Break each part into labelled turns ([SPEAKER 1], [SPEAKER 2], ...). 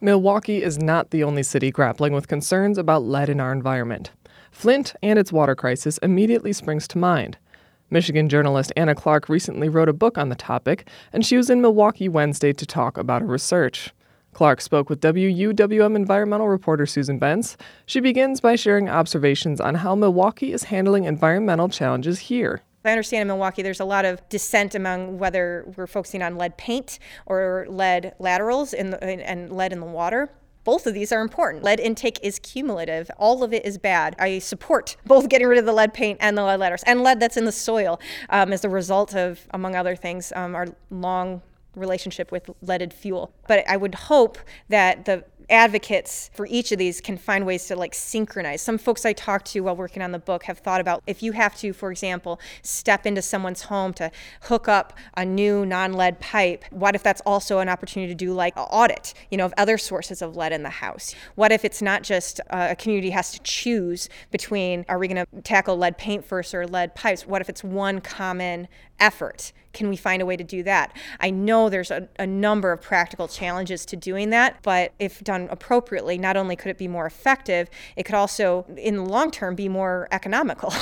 [SPEAKER 1] Milwaukee is not the only city grappling with concerns about lead in our environment. Flint and its water crisis immediately springs to mind. Michigan journalist Anna Clark recently wrote a book on the topic, and she was in Milwaukee Wednesday to talk about her research. Clark spoke with WUWM environmental reporter Susan Bentz. She begins by sharing observations on how Milwaukee is handling environmental challenges here.
[SPEAKER 2] I understand in Milwaukee there's a lot of dissent among whether we're focusing on lead paint or lead laterals and lead in the water. Both of these are important. Lead intake is cumulative. All of it is bad. I support both getting rid of the lead paint and the lead laterals and lead that's in the soil as a result of, among other things, our long relationship with leaded fuel. But I would hope that the advocates for each of these can find ways to synchronize. Some folks I talked to while working on the book have thought about if you have to, for example, step into someone's home to hook up a new non-lead pipe, what if that's also an opportunity to do an audit, of other sources of lead in the house? What if it's not just a community has to choose between, are we going to tackle lead paint first or lead pipes? What if it's one common effort? Can we find a way to do that? I know there's a number of practical challenges to doing that, but if done appropriately, not only could it be more effective, it could also, in the long term, be more economical.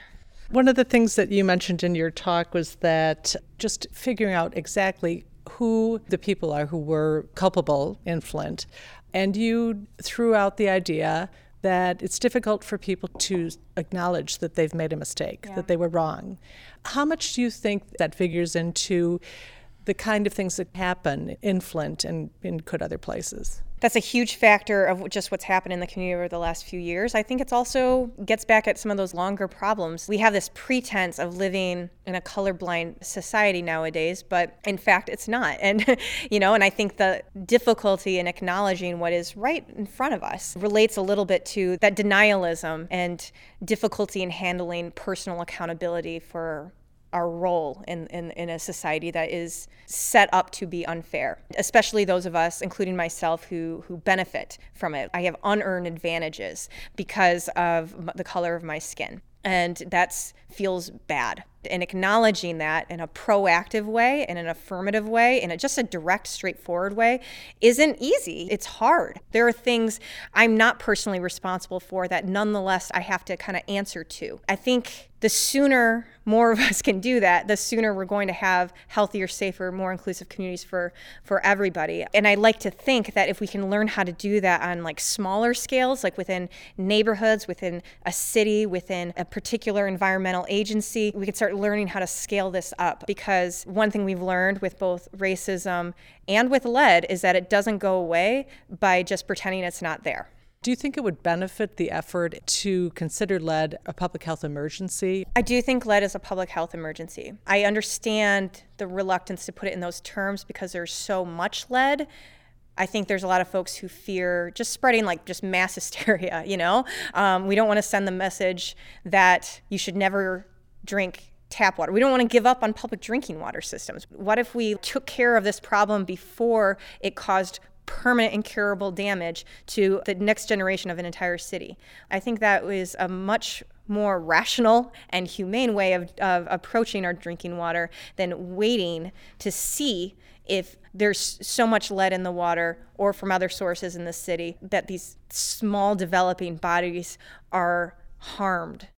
[SPEAKER 3] One of the things that you mentioned in your talk was that just figuring out exactly who the people are who were culpable in Flint, and you threw out the idea that it's difficult for people to acknowledge that they've made a mistake, that they were wrong. How much do you think that figures into the kind of things that happen in Flint and could other places?
[SPEAKER 2] That's a huge factor of just what's happened in the community over the last few years. I think it's also gets back at some of those longer problems. We have this pretense of living in a colorblind society nowadays, but in fact, it's not. And, and I think the difficulty in acknowledging what is right in front of us relates a little bit to that denialism and difficulty in handling personal accountability for our role in a society that is set up to be unfair, especially those of us, including myself, who benefit from it. I have unearned advantages because of the color of my skin, and that feels bad. And acknowledging that in a proactive way, in an affirmative way, in just a direct, straightforward way isn't easy. It's hard. There are things I'm not personally responsible for that nonetheless I have to kind of answer to. I think the sooner more of us can do that, the sooner we're going to have healthier, safer, more inclusive communities for everybody. And I like to think that if we can learn how to do that on smaller scales, within neighborhoods, within a city, within a particular environmental agency, we can start learning how to scale this up. Because one thing we've learned with both racism and with lead is that it doesn't go away by just pretending it's not there.
[SPEAKER 3] Do you think it would benefit the effort to consider lead a public health emergency?
[SPEAKER 2] I do think lead is a public health emergency. I understand the reluctance to put it in those terms because there's so much lead. I think there's a lot of folks who fear just spreading just mass hysteria, We don't want to send the message that you should never drink tap water. We don't want to give up on public drinking water systems. What if we took care of this problem before it caused permanent incurable damage to the next generation of an entire city? I think that was a much more rational and humane way of approaching our drinking water than waiting to see if there's so much lead in the water or from other sources in the city that these small developing bodies are harmed.